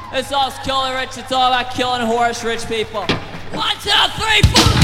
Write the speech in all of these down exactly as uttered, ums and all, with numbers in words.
It's all killing rich, it's all about killing horse rich people. One, two, three, four!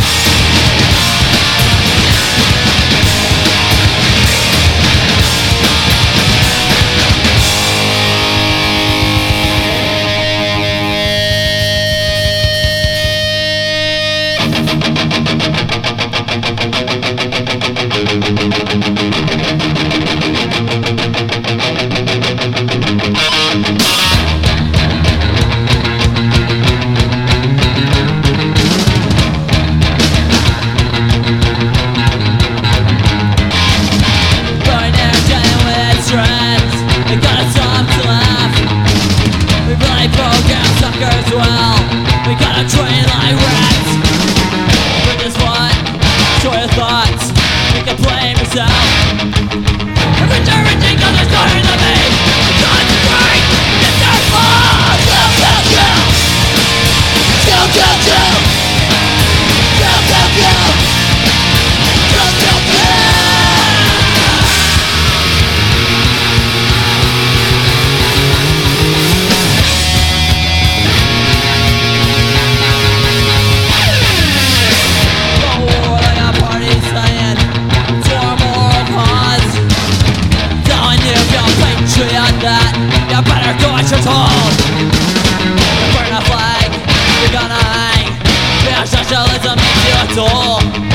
We gotta train like rats. We're just one, short of thoughts. We can blame yourself. Every time we think others harder than me, concentrate, it's our fault. Kill, kill, kill. Kill, kill, kill. Kill, kill, kill. Kill, kill, kill. That you better do what you're told. Burn a flag, you're gonna hang. Real socialism makes you a tool.